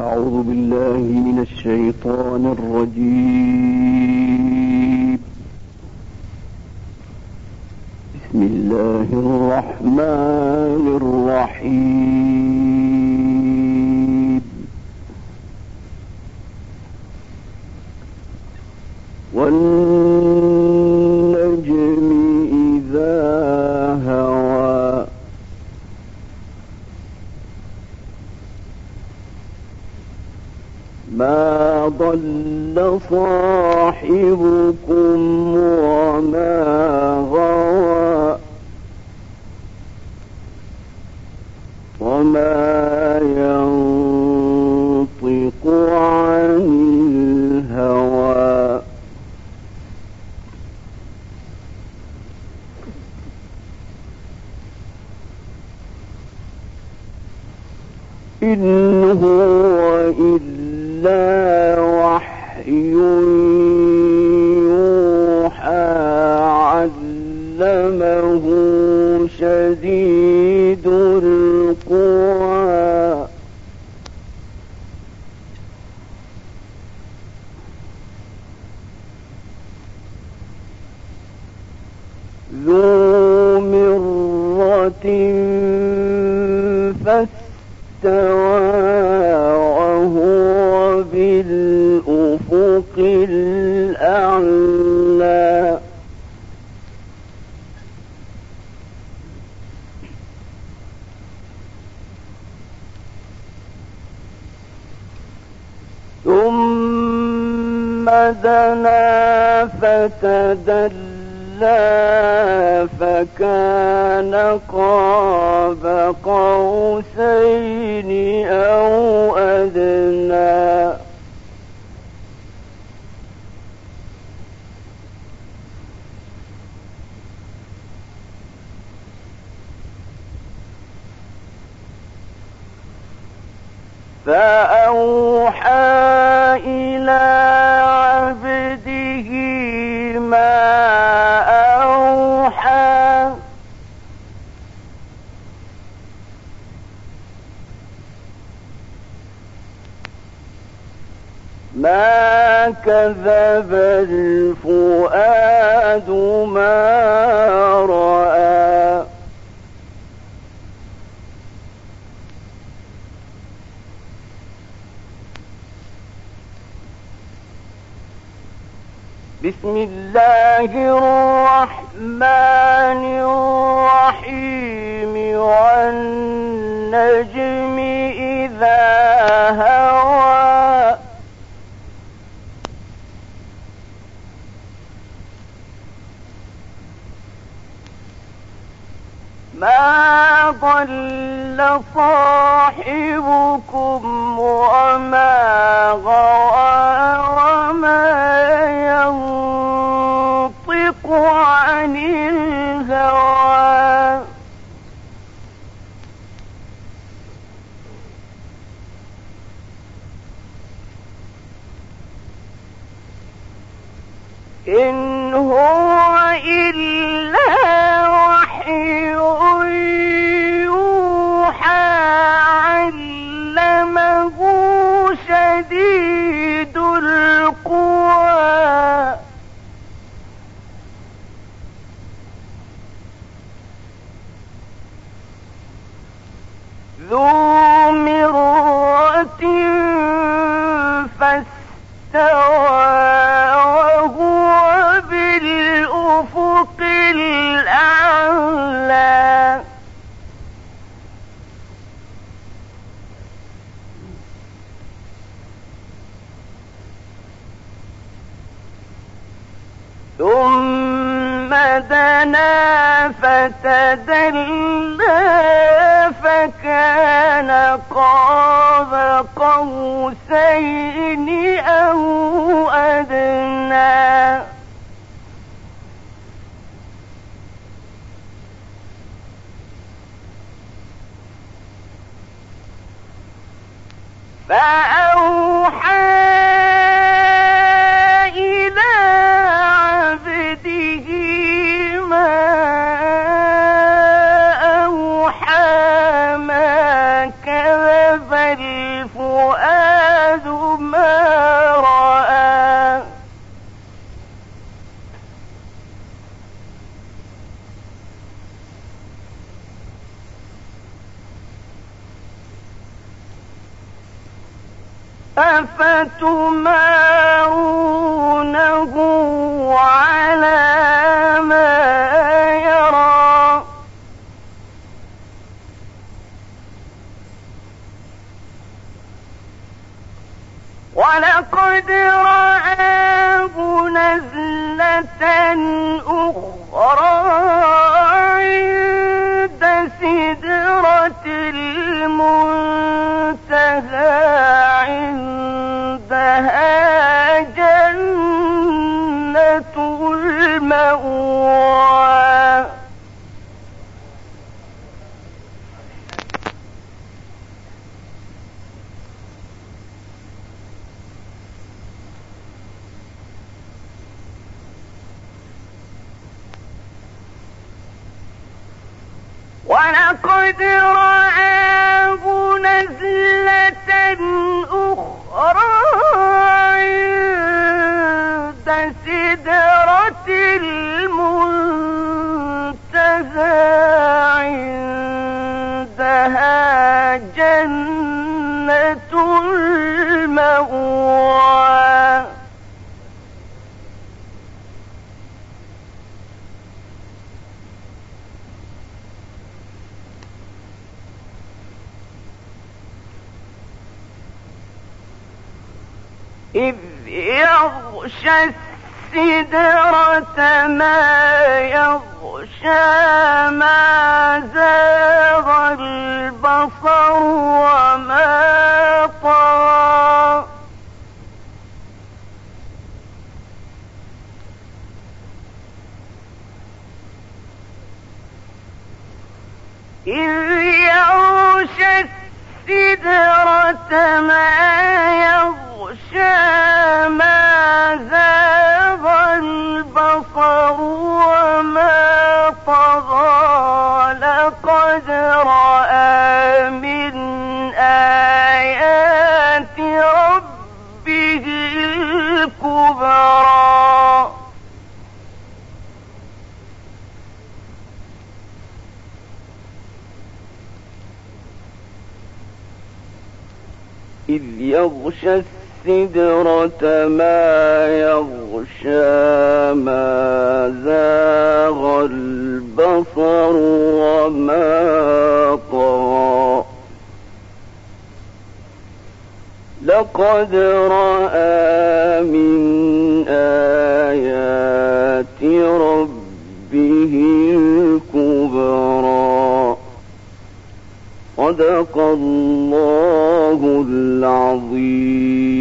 أعوذ بالله من الشيطان الرجيم. بسم الله الرحمن الرحيم. والنجم إذا هوى ما ضل صاحبكم وما غوى وما ينطق عن الهوى إن هو إلا وحي يوحى علمه شديد القوى ذو مرة فاستوى وهو بالأفق الأعلى ثم دنا فتدلى فكان قاب قوسين أو أدنى فأوحى إلى عبده ما أوحى ما كذب الفؤاد ما رأى بسم الله الرحمن الرحيم والنجم إذا هوى ما ضل صاحبكم وما غوى وما ينطق عن الهوى إن هو إلا وحي يوحى علمه شديد القوى ذو مرة فاستوى وهو بالأفق الأعلى ثم دنا فتدلى فكان قاب قوسين أو أدنى فأوحى إلى عبده ما أوحى ما كذب الفؤاد أفتمارونه على ما يرى ولقد رآه نزلة أخرى عند سدرة المنتهى عندها جنة المأوى ولقد رآه نزلة أخرى عند سدرة المنتهى عندها جنة المأوى إذ يغشى السدرة ما يغشى ما زاغ البصر وما طغى إذ يغشى السدرة ما يغشى ما زاغ البصر وما طغى لقد رأى من آيات ربه الكبرى إذ يغشى السدرة ما يغشى ما زاغ البصر وما طغى لقد رأى من آيات ربه الكبرى صدق الله العظيم.